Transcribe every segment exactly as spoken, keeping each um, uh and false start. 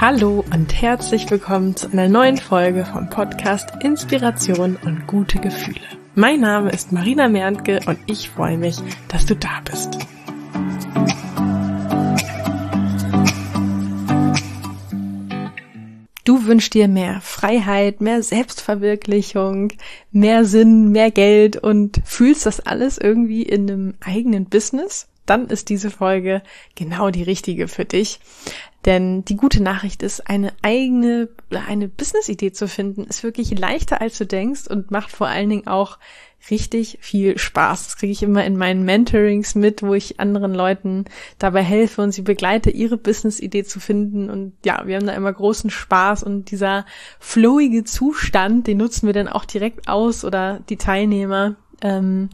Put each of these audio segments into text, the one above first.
Hallo und herzlich willkommen zu einer neuen Folge vom Podcast Inspiration und gute Gefühle. Mein Name ist Marina Merntke und ich freue mich, dass du da bist. Du wünschst dir mehr Freiheit, mehr Selbstverwirklichung, mehr Sinn, mehr Geld und fühlst das alles irgendwie in einem eigenen Business? Dann ist diese Folge genau die richtige für dich. Denn die gute Nachricht ist, eine eigene, eine Business-Idee zu finden, ist wirklich leichter als du denkst und macht vor allen Dingen auch richtig viel Spaß. Das kriege ich immer in meinen Mentorings mit, wo ich anderen Leuten dabei helfe und sie begleite, ihre Business-Idee zu finden. Und ja, wir haben da immer großen Spaß und dieser flowige Zustand, den nutzen wir dann auch direkt aus oder die Teilnehmer, ähm,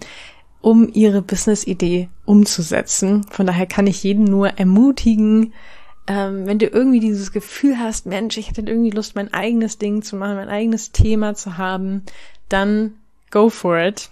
um ihre Business-Idee umzusetzen. Von daher kann ich jeden nur ermutigen, Ähm, wenn du irgendwie dieses Gefühl hast, Mensch, ich hätte irgendwie Lust, mein eigenes Ding zu machen, mein eigenes Thema zu haben, dann go for it.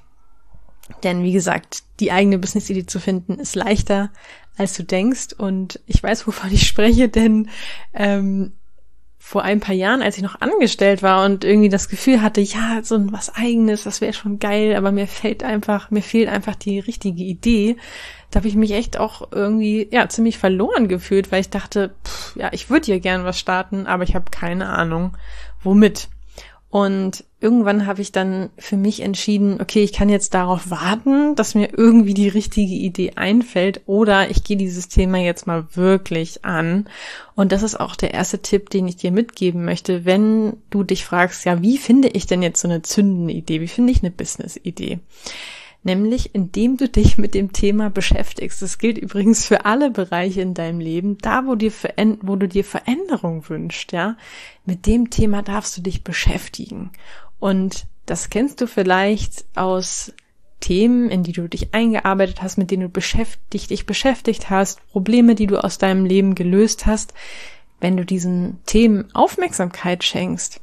Denn wie gesagt, die eigene Business-Idee zu finden, ist leichter, als du denkst. Und ich weiß, wovon ich spreche, denn ähm, vor ein paar Jahren, als ich noch angestellt war und irgendwie das Gefühl hatte, ja, so was Eigenes, das wäre schon geil, aber mir fehlt einfach, mir fehlt einfach die richtige Idee. Da habe ich mich echt auch irgendwie, ja, ziemlich verloren gefühlt, weil ich dachte, pff, ja, ich würde ja gern was starten, aber ich habe keine Ahnung, womit. Und irgendwann habe ich dann für mich entschieden, okay, ich kann jetzt darauf warten, dass mir irgendwie die richtige Idee einfällt oder ich gehe dieses Thema jetzt mal wirklich an. Und das ist auch der erste Tipp, den ich dir mitgeben möchte, wenn du dich fragst, ja, wie finde ich denn jetzt so eine zündende Idee? Wie finde ich eine Business-Idee? Nämlich, indem du dich mit dem Thema beschäftigst. Das gilt übrigens für alle Bereiche in deinem Leben. Da, wo, dir Veränder- wo du dir Veränderung wünschst, ja, mit dem Thema darfst du dich beschäftigen. Und das kennst du vielleicht aus Themen, in die du dich eingearbeitet hast, mit denen du beschäftigt, dich beschäftigt hast, Probleme, die du aus deinem Leben gelöst hast. Wenn du diesen Themen Aufmerksamkeit schenkst,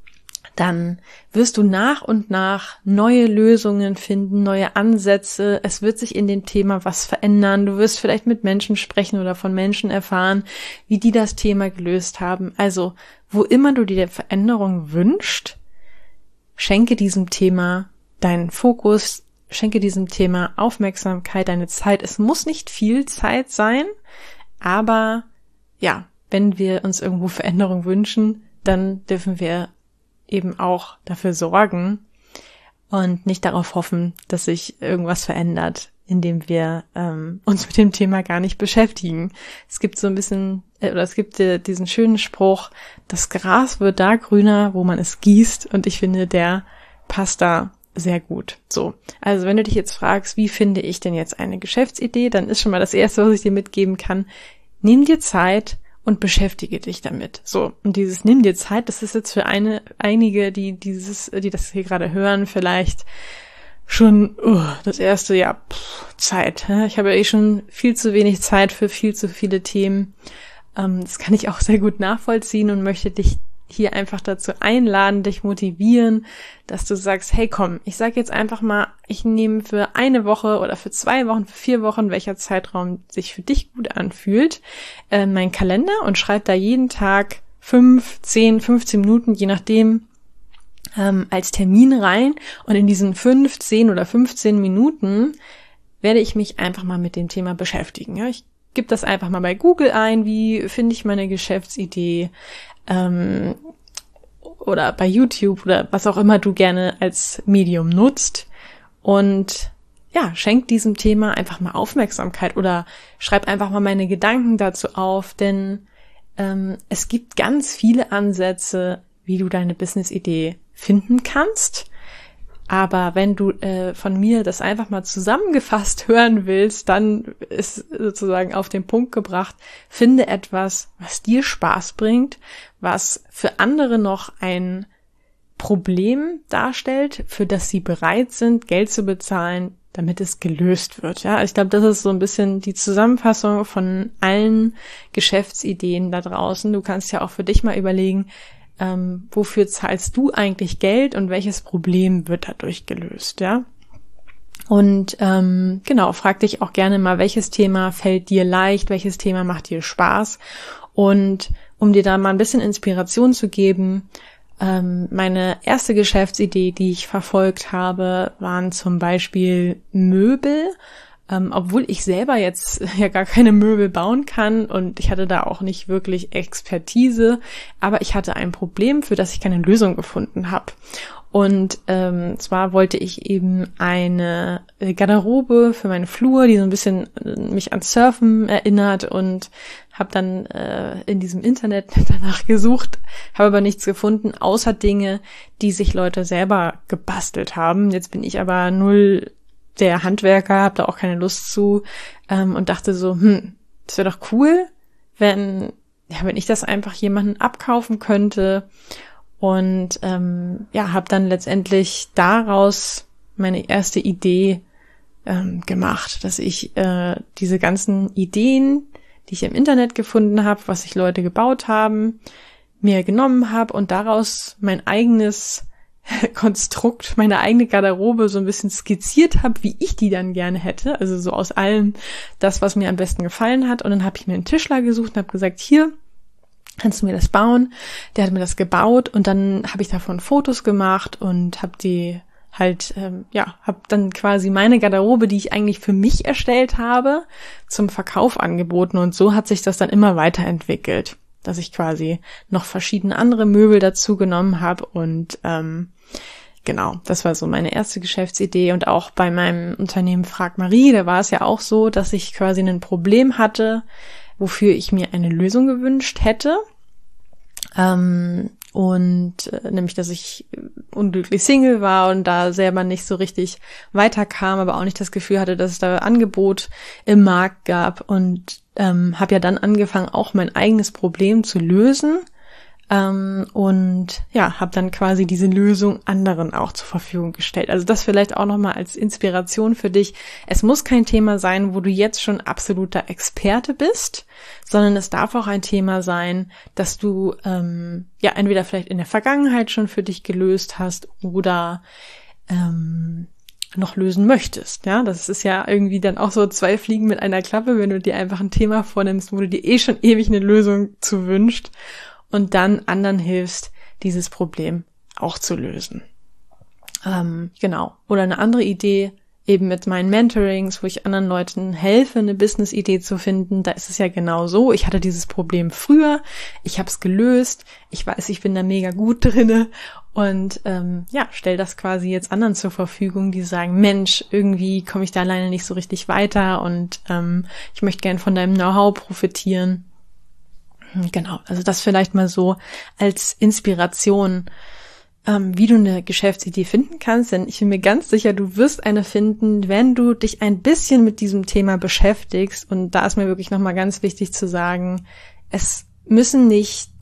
dann wirst du nach und nach neue Lösungen finden, neue Ansätze. Es wird sich in dem Thema was verändern. Du wirst vielleicht mit Menschen sprechen oder von Menschen erfahren, wie die das Thema gelöst haben. Also, wo immer du dir Veränderung wünschst, schenke diesem Thema deinen Fokus, schenke diesem Thema Aufmerksamkeit, deine Zeit. Es muss nicht viel Zeit sein, aber ja, wenn wir uns irgendwo Veränderung wünschen, dann dürfen wir eben auch dafür sorgen und nicht darauf hoffen, dass sich irgendwas verändert, indem wir ähm, uns mit dem Thema gar nicht beschäftigen. Es gibt so ein bisschen, äh, oder es gibt äh, diesen schönen Spruch, das Gras wird da grüner, wo man es gießt, und ich finde, der passt da sehr gut. So, also wenn du dich jetzt fragst, wie finde ich denn jetzt eine Geschäftsidee, dann ist schon mal das Erste, was ich dir mitgeben kann, nimm dir Zeit und beschäftige dich damit. So, und dieses nimm dir Zeit, das ist jetzt für eine einige, die dieses, die das hier gerade hören, vielleicht schon uh, das erste, ja, pff, Zeit. Ich habe ja eh schon viel zu wenig Zeit für viel zu viele Themen. Ähm, das kann ich auch sehr gut nachvollziehen und möchte dich hier einfach dazu einladen, dich motivieren, dass du sagst, hey komm, ich sag jetzt einfach mal, ich nehme für eine Woche oder für zwei Wochen, für vier Wochen, welcher Zeitraum sich für dich gut anfühlt, äh, meinen Kalender und schreib da jeden Tag fünf, zehn, fünfzehn Minuten, je nachdem, ähm, als Termin rein, und in diesen fünf, zehn oder fünfzehn Minuten werde ich mich einfach mal mit dem Thema beschäftigen. Ja, ich gebe das einfach mal bei Google ein, wie finde ich meine Geschäftsidee, ähm, oder bei YouTube oder was auch immer du gerne als Medium nutzt, und ja, schenk diesem Thema einfach mal Aufmerksamkeit oder schreib einfach mal meine Gedanken dazu auf, denn ähm, es gibt ganz viele Ansätze, wie du deine Business-Idee finden kannst. Aber wenn du äh, von mir das einfach mal zusammengefasst hören willst, dann ist sozusagen auf den Punkt gebracht, finde etwas, was dir Spaß bringt, was für andere noch ein Problem darstellt, für das sie bereit sind, Geld zu bezahlen, damit es gelöst wird. Ja, ich glaube, das ist so ein bisschen die Zusammenfassung von allen Geschäftsideen da draußen. Du kannst ja auch für dich mal überlegen, Ähm, wofür zahlst du eigentlich Geld und welches Problem wird dadurch gelöst, ja? Und ähm, genau, frag dich auch gerne mal, welches Thema fällt dir leicht, welches Thema macht dir Spaß und um dir da mal ein bisschen Inspiration zu geben, ähm, meine erste Geschäftsidee, die ich verfolgt habe, waren zum Beispiel Möbel. Ähm, obwohl ich selber jetzt ja gar keine Möbel bauen kann und ich hatte da auch nicht wirklich Expertise, aber ich hatte ein Problem, für das ich keine Lösung gefunden habe. Und ähm, zwar wollte ich eben eine Garderobe für meine Flur, die so ein bisschen mich an Surfen erinnert, und habe dann äh, in diesem Internet danach gesucht, habe aber nichts gefunden, außer Dinge, die sich Leute selber gebastelt haben. Jetzt bin ich aber null der Handwerker, habe da auch keine Lust zu ähm, und dachte so, hm, das wäre doch cool, wenn ja, wenn ich das einfach jemanden abkaufen könnte. Und ähm, ja, habe dann letztendlich daraus meine erste Idee ähm, gemacht, dass ich äh, diese ganzen Ideen, die ich im Internet gefunden habe, was sich Leute gebaut haben, mir genommen habe und daraus mein eigenes Konstrukt, meine eigene Garderobe so ein bisschen skizziert habe, wie ich die dann gerne hätte. Also so aus allem das, was mir am besten gefallen hat. Und dann habe ich mir einen Tischler gesucht und habe gesagt, hier, kannst du mir das bauen? Der hat mir das gebaut und dann habe ich davon Fotos gemacht und habe die halt, ähm, ja, habe dann quasi meine Garderobe, die ich eigentlich für mich erstellt habe, zum Verkauf angeboten. Und so hat sich das dann immer weiterentwickelt, dass ich quasi noch verschiedene andere Möbel dazu genommen habe und ähm, genau, das war so meine erste Geschäftsidee. Und auch bei meinem Unternehmen Frag Marie, da war es ja auch so, dass ich quasi ein Problem hatte, wofür ich mir eine Lösung gewünscht hätte. Ähm, und äh, nämlich, dass ich unglücklich Single war und da selber nicht so richtig weiterkam, aber auch nicht das Gefühl hatte, dass es da Angebot im Markt gab, und ähm, habe ja dann angefangen, auch mein eigenes Problem zu lösen. Ähm, und ja, habe dann quasi diese Lösung anderen auch zur Verfügung gestellt. Also das vielleicht auch nochmal als Inspiration für dich. Es muss kein Thema sein, wo du jetzt schon absoluter Experte bist, sondern es darf auch ein Thema sein, dass du ähm, ja entweder vielleicht in der Vergangenheit schon für dich gelöst hast oder ähm, noch lösen möchtest. Ja, das ist ja irgendwie dann auch so zwei Fliegen mit einer Klappe, wenn du dir einfach ein Thema vornimmst, wo du dir eh schon ewig eine Lösung zu wünschst, und dann anderen hilfst, dieses Problem auch zu lösen. Ähm, genau. Oder eine andere Idee, eben mit meinen Mentorings, wo ich anderen Leuten helfe, eine Business-Idee zu finden. Da ist es ja genau so. Ich hatte dieses Problem früher, ich habe es gelöst, ich weiß, ich bin da mega gut drinne und ähm, ja, stell das quasi jetzt anderen zur Verfügung, die sagen, Mensch, irgendwie komme ich da alleine nicht so richtig weiter und ähm, ich möchte gern von deinem Know-how profitieren. Genau, also das vielleicht mal so als Inspiration, ähm, wie du eine Geschäftsidee finden kannst, denn ich bin mir ganz sicher, du wirst eine finden, wenn du dich ein bisschen mit diesem Thema beschäftigst. Und da ist mir wirklich nochmal ganz wichtig zu sagen, es müssen nicht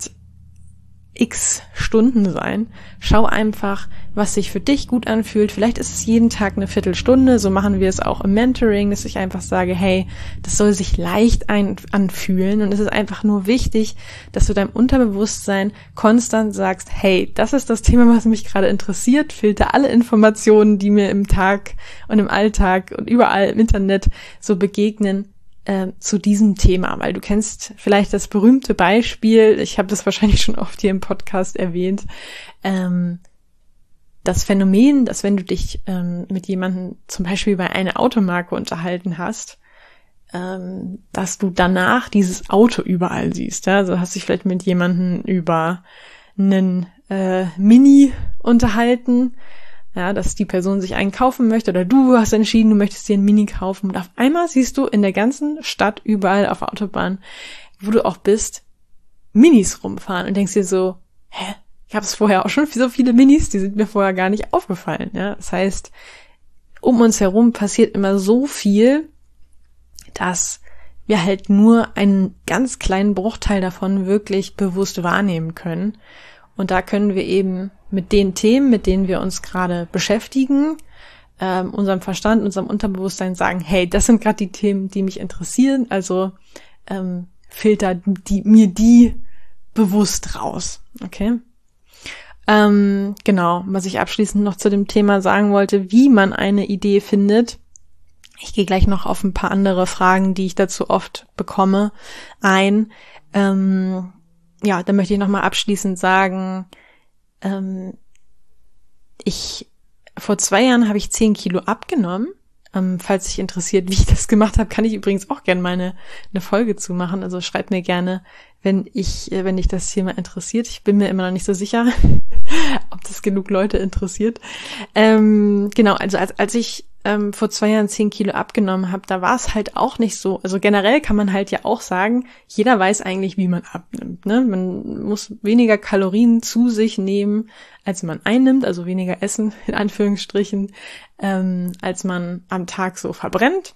x Stunden sein. Schau einfach, was sich für dich gut anfühlt. Vielleicht ist es jeden Tag eine Viertelstunde. So machen wir es auch im Mentoring, dass ich einfach sage, hey, das soll sich leicht ein- anfühlen. Und es ist einfach nur wichtig, dass du deinem Unterbewusstsein konstant sagst, hey, das ist das Thema, was mich gerade interessiert. Filter alle Informationen, die mir im Tag und im Alltag und überall im Internet so begegnen, zu diesem Thema, weil du kennst vielleicht das berühmte Beispiel, ich habe das wahrscheinlich schon oft hier im Podcast erwähnt, ähm, das Phänomen, dass wenn du dich ähm, mit jemandem zum Beispiel über eine Automarke unterhalten hast, ähm, dass du danach dieses Auto überall siehst. Ja? Also hast dich vielleicht mit jemandem über einen äh, Mini unterhalten, ja, dass die Person sich einen kaufen möchte oder du hast entschieden, du möchtest dir einen Mini kaufen und auf einmal siehst du in der ganzen Stadt überall auf der Autobahn, wo du auch bist, Minis rumfahren und denkst dir so, hä, ich habe es vorher auch schon so viele Minis, die sind mir vorher gar nicht aufgefallen. Ja, das heißt, um uns herum passiert immer so viel, dass wir halt nur einen ganz kleinen Bruchteil davon wirklich bewusst wahrnehmen können. Und da können wir eben mit den Themen, mit denen wir uns gerade beschäftigen, ähm, unserem Verstand, unserem Unterbewusstsein sagen, hey, das sind gerade die Themen, die mich interessieren, also ähm, filter die, mir die bewusst raus, okay? Ähm, genau, was ich abschließend noch zu dem Thema sagen wollte, wie man eine Idee findet. Ich gehe gleich noch auf ein paar andere Fragen, die ich dazu oft bekomme, ein. Ähm, ja, da möchte ich nochmal abschließend sagen, ähm, ich, vor zwei Jahren habe ich zehn Kilo abgenommen. Ähm, falls dich interessiert, wie ich das gemacht habe, kann ich übrigens auch gerne meine eine Folge zu machen. Also schreib mir gerne, wenn ich, wenn dich das Thema interessiert. Ich bin mir immer noch nicht so sicher, ob das genug Leute interessiert. Ähm, genau, also als, als ich ähm, vor zwei Jahren zehn Kilo abgenommen habe, da war es halt auch nicht so. Also generell kann man halt ja auch sagen, jeder weiß eigentlich, wie man abnimmt. Ne? Man muss weniger Kalorien zu sich nehmen, als man einnimmt, also weniger essen, in Anführungsstrichen, ähm, als man am Tag so verbrennt.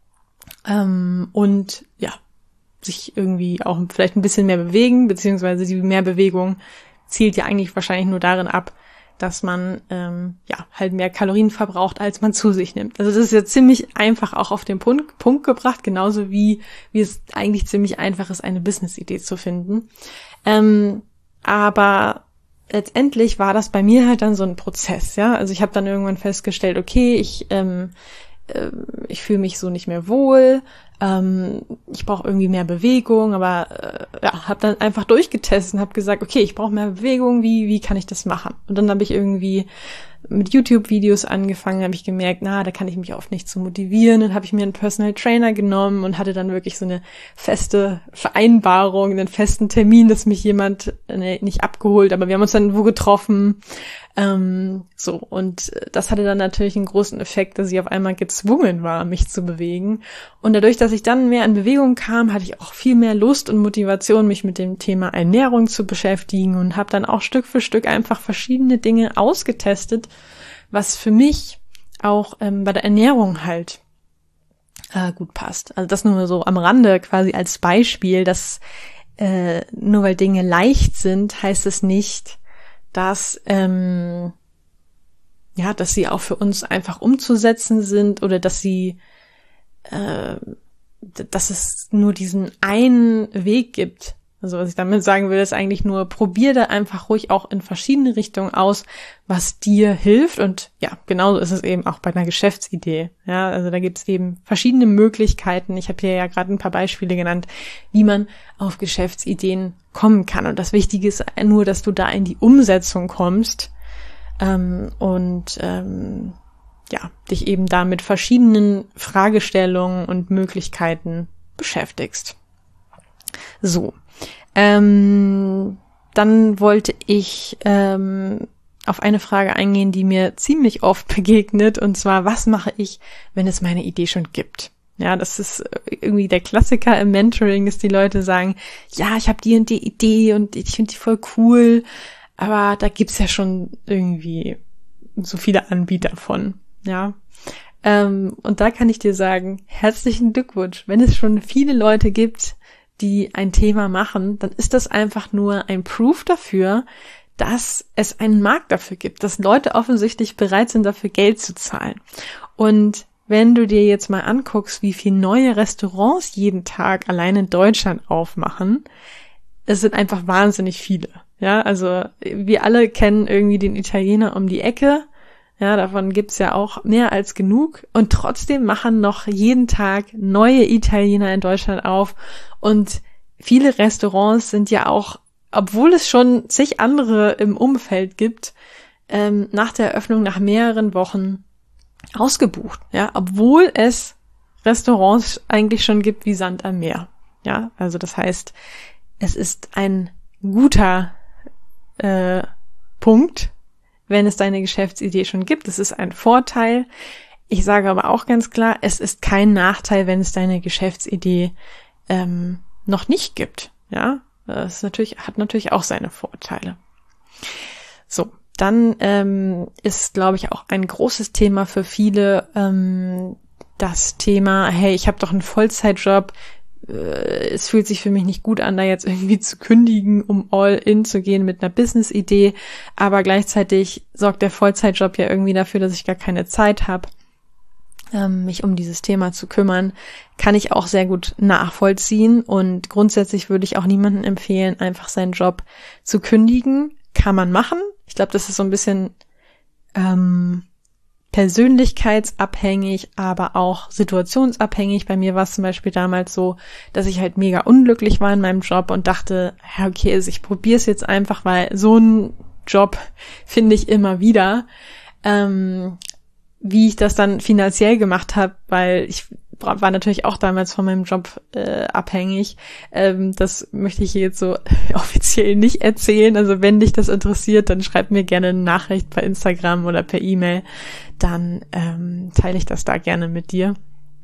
Ähm, und ja, sich irgendwie auch vielleicht ein bisschen mehr bewegen, beziehungsweise die Mehrbewegung zielt ja eigentlich wahrscheinlich nur darin ab, dass man ähm, ja halt mehr Kalorien verbraucht, als man zu sich nimmt. Also das ist ja ziemlich einfach auch auf den Punkt, Punkt gebracht, genauso wie wie es eigentlich ziemlich einfach ist, eine Business-Idee zu finden. Ähm, aber letztendlich war das bei mir halt dann so ein Prozess, ja. Also ich habe dann irgendwann festgestellt, okay, ich ähm, äh, ich fühle mich so nicht mehr wohl. Ähm, ich brauche irgendwie mehr Bewegung, aber äh, ja, habe dann einfach durchgetestet und habe gesagt, okay, ich brauche mehr Bewegung, wie wie kann ich das machen? Und dann habe ich irgendwie mit YouTube-Videos angefangen, habe ich gemerkt, na, da kann ich mich oft nicht so motivieren. Dann habe ich mir einen Personal Trainer genommen und hatte dann wirklich so eine feste Vereinbarung, einen festen Termin, dass mich jemand ne, nicht abgeholt, aber wir haben uns dann wo getroffen. Ähm, so, und das hatte dann natürlich einen großen Effekt, dass ich auf einmal gezwungen war, mich zu bewegen. Und dadurch, dass ich dann mehr in Bewegung kam, hatte ich auch viel mehr Lust und Motivation, mich mit dem Thema Ernährung zu beschäftigen und habe dann auch Stück für Stück einfach verschiedene Dinge ausgetestet, was für mich auch ähm, bei der Ernährung halt äh, gut passt. Also das nur so am Rande quasi als Beispiel, dass äh, nur weil Dinge leicht sind, heißt es nicht, dass ähm, ja, dass sie auch für uns einfach umzusetzen sind oder dass sie äh, dass es nur diesen einen Weg gibt. Also was ich damit sagen will, ist eigentlich nur, probier da einfach ruhig auch in verschiedene Richtungen aus, was dir hilft. Und ja, genauso ist es eben auch bei einer Geschäftsidee. Ja, also da gibt es eben verschiedene Möglichkeiten. Ich habe hier ja gerade ein paar Beispiele genannt, wie man auf Geschäftsideen kommen kann. Und das Wichtige ist nur, dass du da in die Umsetzung kommst ähm, und ähm, ja, dich eben da mit verschiedenen Fragestellungen und Möglichkeiten beschäftigst. So, ähm, dann wollte ich ähm, auf eine Frage eingehen, die mir ziemlich oft begegnet, und zwar, was mache ich, wenn es meine Idee schon gibt? Ja, das ist irgendwie der Klassiker im Mentoring, dass die Leute sagen, ja, ich habe die und die Idee und ich finde die voll cool, aber da gibt's ja schon irgendwie so viele Anbieter von, ja. Ähm, und da kann ich dir sagen, herzlichen Glückwunsch, wenn es schon viele Leute gibt, die ein Thema machen, dann ist das einfach nur ein Proof dafür, dass es einen Markt dafür gibt, dass Leute offensichtlich bereit sind, dafür Geld zu zahlen. Und wenn du dir jetzt mal anguckst, wie viele neue Restaurants jeden Tag allein in Deutschland aufmachen, es sind einfach wahnsinnig viele. Ja, also wir alle kennen irgendwie den Italiener um die Ecke. Ja, davon gibt's ja auch mehr als genug. Und trotzdem machen noch jeden Tag neue Italiener in Deutschland auf. Und viele Restaurants sind ja auch, obwohl es schon zig andere im Umfeld gibt, ähm, nach der Eröffnung nach mehreren Wochen ausgebucht. Ja, obwohl es Restaurants eigentlich schon gibt wie Sand am Meer. Ja, also das heißt, es ist ein guter äh, Punkt, wenn es deine Geschäftsidee schon gibt. Es ist ein Vorteil. Ich sage aber auch ganz klar, es ist kein Nachteil, wenn es deine Geschäftsidee ähm, noch nicht gibt. Ja, das ist natürlich, hat natürlich auch seine Vorteile. So, dann ähm, ist, glaube ich, auch ein großes Thema für viele ähm, das Thema, hey, ich habe doch einen Vollzeitjob, es fühlt sich für mich nicht gut an, da jetzt irgendwie zu kündigen, um all in zu gehen mit einer Business-Idee, aber gleichzeitig sorgt der Vollzeitjob ja irgendwie dafür, dass ich gar keine Zeit habe, ähm, mich um dieses Thema zu kümmern, kann ich auch sehr gut nachvollziehen, und grundsätzlich würde ich auch niemandem empfehlen, einfach seinen Job zu kündigen. Kann man machen. Ich glaube, das ist so ein bisschen ähm, persönlichkeitsabhängig, aber auch situationsabhängig. Bei mir war es zum Beispiel damals so, dass ich halt mega unglücklich war in meinem Job und dachte, ja okay, also ich probiere es jetzt einfach, weil so ein Job finde ich immer wieder. Ähm, wie ich das dann finanziell gemacht habe, weil ich war natürlich auch damals von meinem Job äh, abhängig. Ähm, das möchte ich hier jetzt so offiziell nicht erzählen. Also wenn dich das interessiert, dann schreib mir gerne eine Nachricht bei Instagram oder per E-Mail. Dann ähm, teile ich das da gerne mit dir.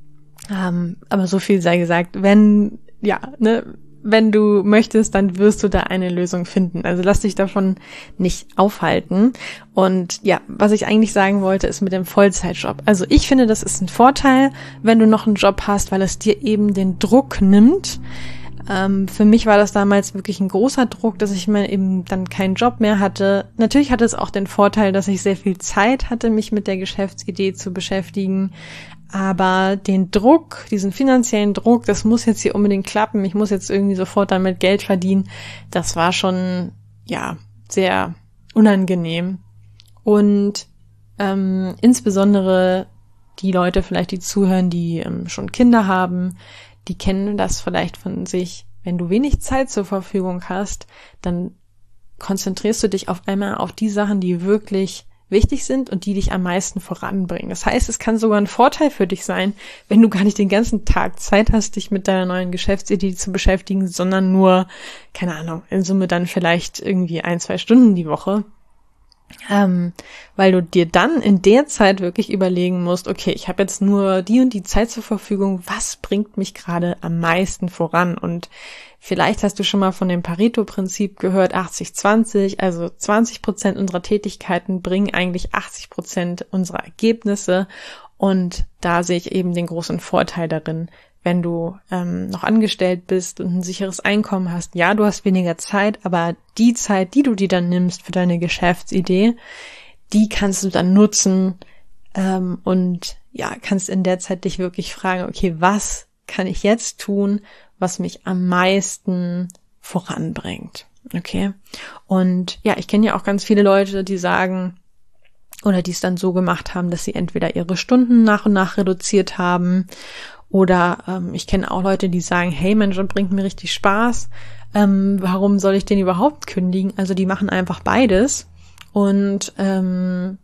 Ähm, aber so viel sei gesagt, wenn, ja, ne, wenn du möchtest, dann wirst du da eine Lösung finden. Also lass dich davon nicht aufhalten. Und ja, was ich eigentlich sagen wollte, ist mit dem Vollzeitjob. Also ich finde, das ist ein Vorteil, wenn du noch einen Job hast, weil es dir eben den Druck nimmt. Ähm, für mich war das damals wirklich ein großer Druck, dass ich mal eben dann keinen Job mehr hatte. Natürlich hatte es auch den Vorteil, dass ich sehr viel Zeit hatte, mich mit der Geschäftsidee zu beschäftigen. Aber den Druck, diesen finanziellen Druck, das muss jetzt hier unbedingt klappen, ich muss jetzt irgendwie sofort damit Geld verdienen, das war schon, ja, sehr unangenehm. Und ähm, insbesondere die Leute vielleicht, die zuhören, die ähm, schon Kinder haben, die kennen das vielleicht von sich. Wenn du wenig Zeit zur Verfügung hast, dann konzentrierst du dich auf einmal auf die Sachen, die wirklich wichtig sind und die dich am meisten voranbringen. Das heißt, es kann sogar ein Vorteil für dich sein, wenn du gar nicht den ganzen Tag Zeit hast, dich mit deiner neuen Geschäftsidee zu beschäftigen, sondern nur, keine Ahnung, in Summe dann vielleicht irgendwie ein, zwei Stunden die Woche. Ähm, weil du dir dann in der Zeit wirklich überlegen musst, okay, ich habe jetzt nur die und die Zeit zur Verfügung, was bringt mich gerade am meisten voran? Und vielleicht hast du schon mal von dem Pareto-Prinzip gehört, achtzig zwanzig, also zwanzig Prozent unserer Tätigkeiten bringen eigentlich achtzig Prozent unserer Ergebnisse. Und da sehe ich eben den großen Vorteil darin, wenn du ähm, noch angestellt bist und ein sicheres Einkommen hast. Ja, du hast weniger Zeit, aber die Zeit, die du dir dann nimmst für deine Geschäftsidee, die kannst du dann nutzen ähm, und ja, kannst in der Zeit dich wirklich fragen, okay, was kann ich jetzt tun, was mich am meisten voranbringt? Okay. Und ja, ich kenne ja auch ganz viele Leute, die sagen, oder die es dann so gemacht haben, dass sie entweder ihre Stunden nach und nach reduziert haben. Oder ähm, ich kenne auch Leute, die sagen, hey, mein Job bringt mir richtig Spaß, ähm, warum soll ich den überhaupt kündigen? Also die machen einfach beides und ähm,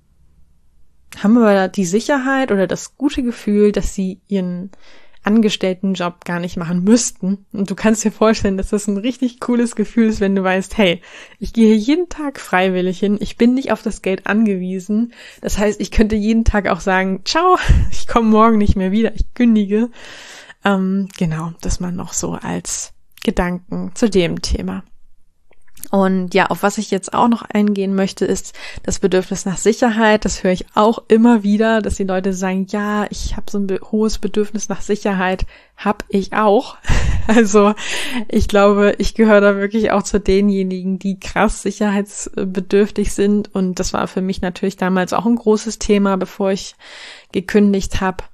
haben aber die Sicherheit oder das gute Gefühl, dass sie ihren Angestelltenjob gar nicht machen müssten. Und du kannst dir vorstellen, dass das ein richtig cooles Gefühl ist, wenn du weißt, hey, ich gehe jeden Tag freiwillig hin, ich bin nicht auf das Geld angewiesen. Das heißt, ich könnte jeden Tag auch sagen, ciao, ich komme morgen nicht mehr wieder, ich kündige. Ähm, genau, das mal noch so als Gedanken zu dem Thema. Und ja, auf was ich jetzt auch noch eingehen möchte, ist das Bedürfnis nach Sicherheit. Das höre ich auch immer wieder, dass die Leute sagen, ja, ich habe so ein be- hohes Bedürfnis nach Sicherheit. Hab ich auch. Also ich glaube, ich gehöre da wirklich auch zu denjenigen, die krass sicherheitsbedürftig sind. Und das war für mich natürlich damals auch ein großes Thema, bevor ich gekündigt habe.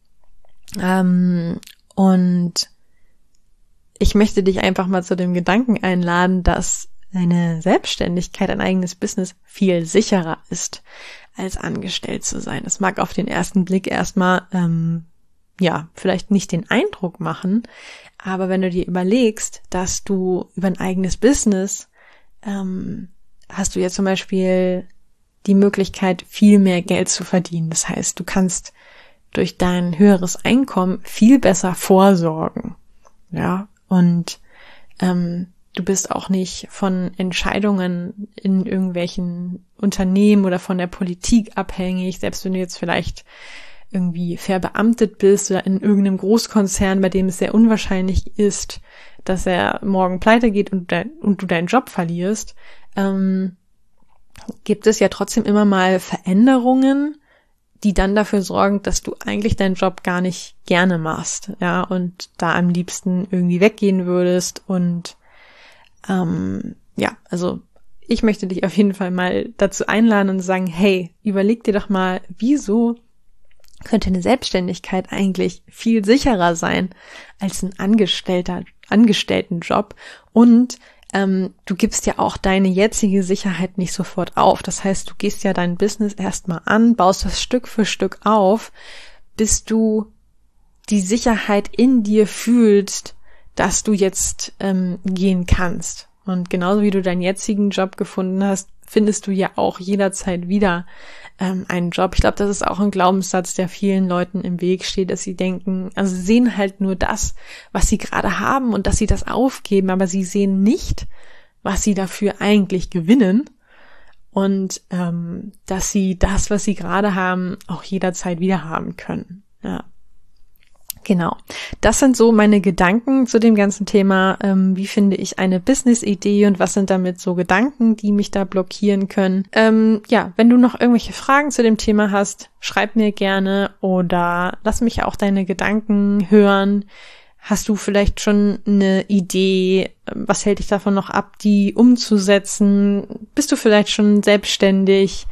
Ähm, und ich möchte dich einfach mal zu dem Gedanken einladen, dass eine Selbstständigkeit, ein eigenes Business viel sicherer ist, als angestellt zu sein. Das mag auf den ersten Blick erstmal, ähm, ja, vielleicht nicht den Eindruck machen, aber wenn du dir überlegst, dass du über ein eigenes Business, ähm, hast du ja zum Beispiel die Möglichkeit, viel mehr Geld zu verdienen. Das heißt, du kannst durch dein höheres Einkommen viel besser vorsorgen. Ja, und ähm, du bist auch nicht von Entscheidungen in irgendwelchen Unternehmen oder von der Politik abhängig, selbst wenn du jetzt vielleicht irgendwie verbeamtet bist oder in irgendeinem Großkonzern, bei dem es sehr unwahrscheinlich ist, dass er morgen pleite geht und, dein, und du deinen Job verlierst, ähm, gibt es ja trotzdem immer mal Veränderungen, die dann dafür sorgen, dass du eigentlich deinen Job gar nicht gerne machst, ja, und da am liebsten irgendwie weggehen würdest. Und ähm, ja, also ich möchte dich auf jeden Fall mal dazu einladen und sagen, hey, überleg dir doch mal, wieso könnte eine Selbstständigkeit eigentlich viel sicherer sein als ein Angestellter, Angestelltenjob? Und ähm, du gibst ja auch deine jetzige Sicherheit nicht sofort auf. Das heißt, du gehst ja dein Business erstmal an, baust das Stück für Stück auf, bis du die Sicherheit in dir fühlst, dass du jetzt ähm, gehen kannst. Und genauso wie du deinen jetzigen Job gefunden hast, findest du ja auch jederzeit wieder ähm, einen Job. Ich glaube, das ist auch ein Glaubenssatz, der vielen Leuten im Weg steht, dass sie denken, also sie sehen halt nur das, was sie gerade haben und dass sie das aufgeben, aber sie sehen nicht, was sie dafür eigentlich gewinnen und ähm, dass sie das, was sie gerade haben, auch jederzeit wieder haben können. Ja. Genau. Das sind so meine Gedanken zu dem ganzen Thema. Ähm, wie finde ich eine Business-Idee und was sind damit so Gedanken, die mich da blockieren können? Ähm, ja, wenn du noch irgendwelche Fragen zu dem Thema hast, schreib mir gerne oder lass mich auch deine Gedanken hören. Hast du vielleicht schon eine Idee? Was hält dich davon noch ab, die umzusetzen? Bist du vielleicht schon selbstständig?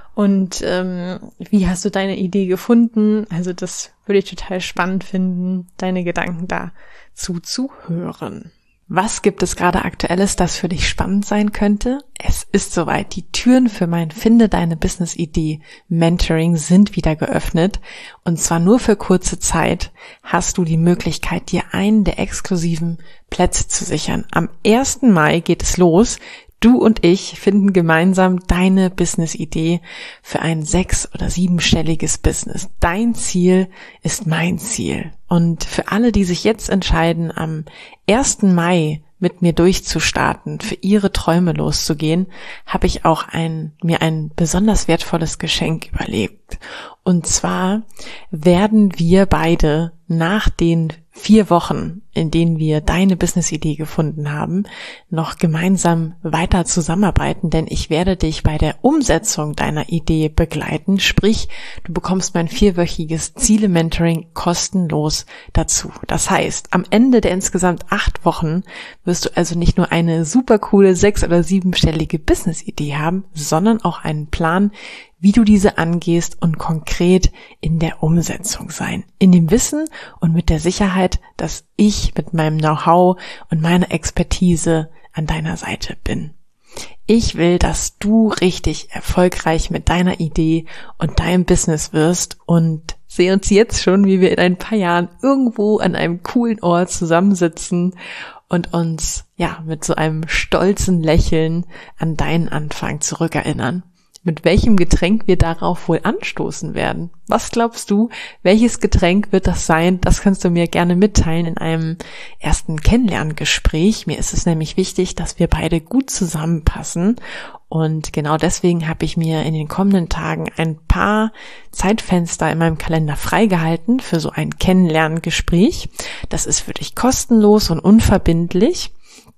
Und ähm, wie hast du deine Idee gefunden? Also das würde ich total spannend finden, deine Gedanken dazu zu hören. Was gibt es gerade Aktuelles, das für dich spannend sein könnte? Es ist soweit. Die Türen für mein Finde deine Business-Idee Mentoring sind wieder geöffnet. Und zwar nur für kurze Zeit hast du die Möglichkeit, dir einen der exklusiven Plätze zu sichern. Am ersten Mai geht es los. Du und ich finden gemeinsam deine Business-Idee für ein sechs- oder siebenstelliges Business. Dein Ziel ist mein Ziel. Und für alle, die sich jetzt entscheiden, am ersten Mai mit mir durchzustarten, für ihre Träume loszugehen, habe ich auch ein, mir ein besonders wertvolles Geschenk überlegt. Und zwar werden wir beide nach den vier Wochen, in denen wir deine Business-Idee gefunden haben, noch gemeinsam weiter zusammenarbeiten, denn ich werde dich bei der Umsetzung deiner Idee begleiten, sprich, du bekommst mein vierwöchiges Ziele-Mentoring kostenlos dazu. Das heißt, am Ende der insgesamt acht Wochen wirst du also nicht nur eine super coole sechs- oder siebenstellige Business-Idee haben, sondern auch einen Plan, wie du diese angehst und konkret in der Umsetzung sein. In dem Wissen und mit der Sicherheit, dass ich mit meinem Know-how und meiner Expertise an deiner Seite bin. Ich will, dass du richtig erfolgreich mit deiner Idee und deinem Business wirst und sehe uns jetzt schon, wie wir in ein paar Jahren irgendwo an einem coolen Ort zusammensitzen und uns ja mit so einem stolzen Lächeln an deinen Anfang zurückerinnern. Mit welchem Getränk wir darauf wohl anstoßen werden. Was glaubst du, welches Getränk wird das sein? Das kannst du mir gerne mitteilen in einem ersten Kennenlerngespräch. Mir ist es nämlich wichtig, dass wir beide gut zusammenpassen. Und genau deswegen habe ich mir in den kommenden Tagen ein paar Zeitfenster in meinem Kalender freigehalten für so ein Kennenlerngespräch. Das ist für dich kostenlos und unverbindlich.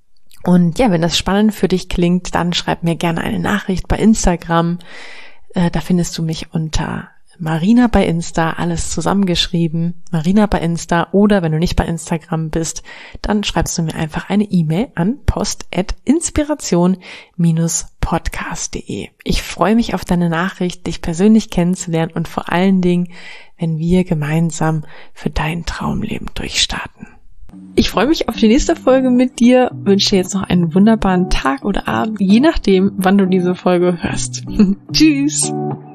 Und ja, wenn das spannend für dich klingt, dann schreib mir gerne eine Nachricht bei Instagram. Äh, da findest du mich unter Marina bei Insta, alles zusammengeschrieben, Marina bei Insta. Oder wenn du nicht bei Instagram bist, dann schreibst du mir einfach eine E-Mail an post at inspiration dash podcast punkt de. Ich freue mich auf deine Nachricht, dich persönlich kennenzulernen und vor allen Dingen, wenn wir gemeinsam für dein Traumleben durchstarten. Ich freue mich auf die nächste Folge mit dir, wünsche dir jetzt noch einen wunderbaren Tag oder Abend, je nachdem, wann du diese Folge hörst. Tschüss!